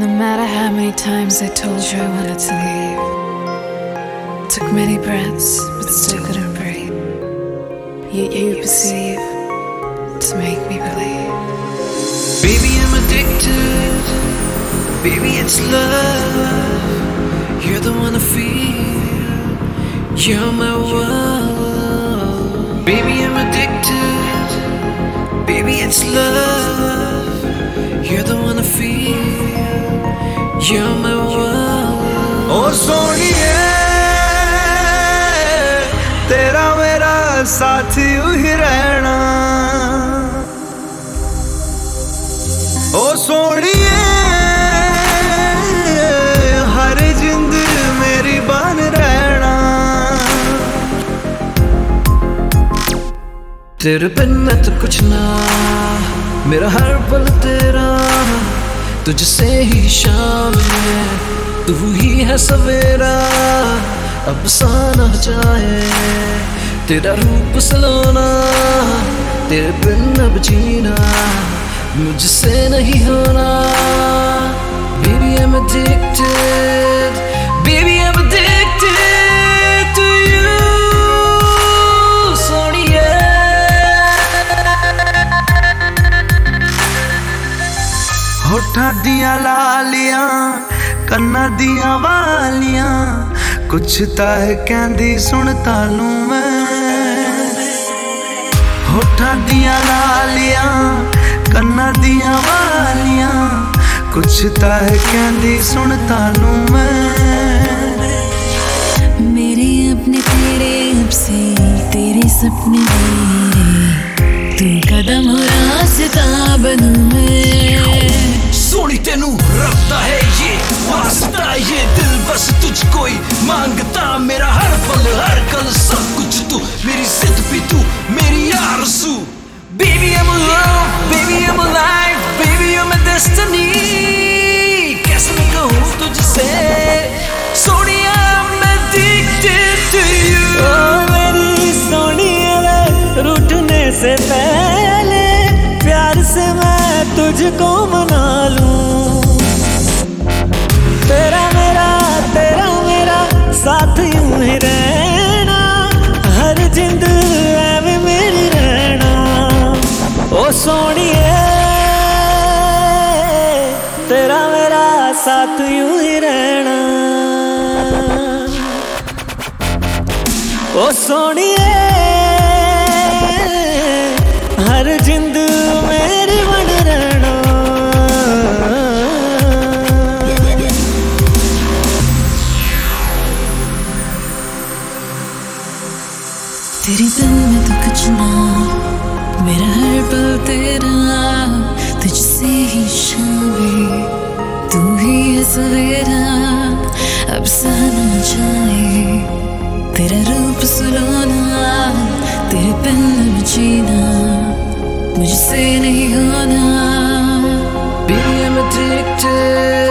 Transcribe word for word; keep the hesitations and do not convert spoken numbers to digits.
No matter how many times I told you I wanted to leave, took many breaths but still couldn't breathe. Yet you perceive to make me believe. Baby, I'm addicted. Baby, it's love. You're the one I feel. You're my world. Baby, I'm addicted. Baby, it's love. You're the one I feel. You're my world. Oh सोनिए तेरा मेरा साथ यूं ही रहना. ओ सोनिए हर जिंद मेरी बन रहना. तेरे बिन मैं तो कुछ ना, मेरा हर पल तेरा. तुझसे ही शाम है, तू ही है सवेरा. अब साना जाए तेरा रूप सलोना. तेरे बिन अब जीना मुझसे नहीं होना. Baby, I'm addicted. Baby, I'm addicted to you. सोनिए होठा दिया लालियां कन्ना दिया वालियां. कुछ तां कहंदी सुनता लूं मैं. होठा दिया लालियां कन्ना दिया वालियां. कुछ तां कहंदी सुनता लूं मैं. मेरे अपने तेरे अब से तेरे सपने मेरे. तू कदम हो रास्ता बनूं मैं. सोनी तेनू रखता है ये वास्ता. ये दिल बस तुझको ही मांगता. मेरा हर पल हर कल सब कुछ तू. मेरी जिद भी तू मेरी आरज़ू. Baby, I'm alive, baby, I'm alive, baby, you're my destiny. कैसे मैं कहूँ तुझसे Sonia, I'm addicted to you. ओ मेरी सोनिया रूठने से पहले प्यार से मैं तुझको मना लूं. तेरा मेरा तेरा मेरा साथ यूं ही रहना. हर जिंद ऐवे मेरी रहना. ओ सोनिए तेरा मेरा साथ यूं ही रहना. ओ सोनिए हर जिंद मेरी बन रहना. तेरे दिल में तो कुछ ना, मेरा हर पल तेरा. तुझसे ही शाम, तू ही है सवेरा. अब साना जाए तेरा रूप सुलोना. तेरे बिन अब जीना मुझसे नहीं होना. Baby, I'm addicted.